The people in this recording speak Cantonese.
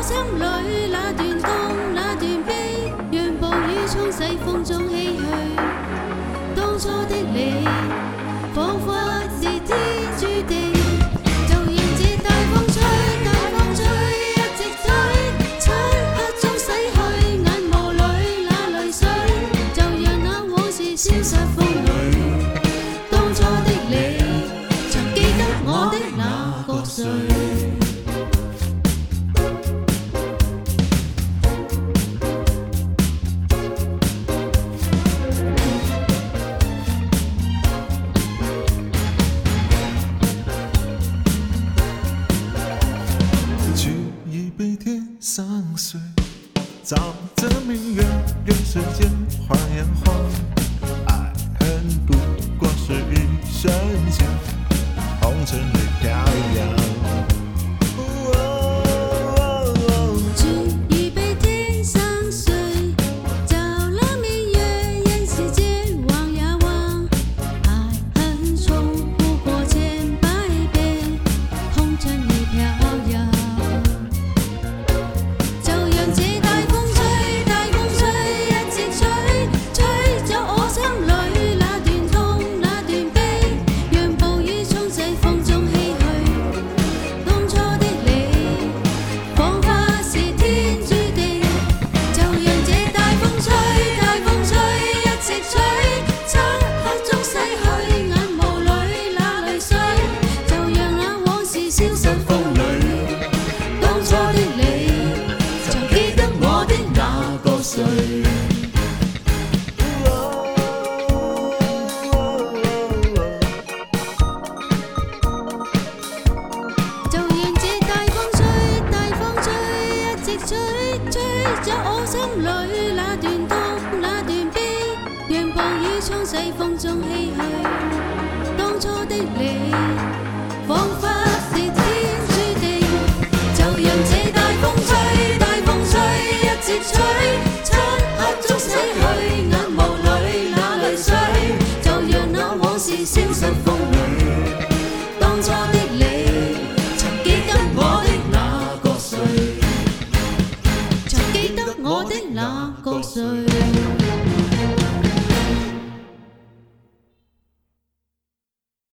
心里那段痛那段悲，让暴雨冲洗风中唏嘘。當初的你，彷彿是天注定，就讓這大風吹，大風吹，一直吹，漆黑中洗去眼眸裏那淚水，就讓那往事消失風裏。當初的你，曾記得我的那個誰？ 相随，照着明月，人世间花样花，爱恨不过是一瞬间，红尘里飘扬。 吹走我心裏那段痛那段悲，讓暴雨沖洗風中唏噓。當初的你。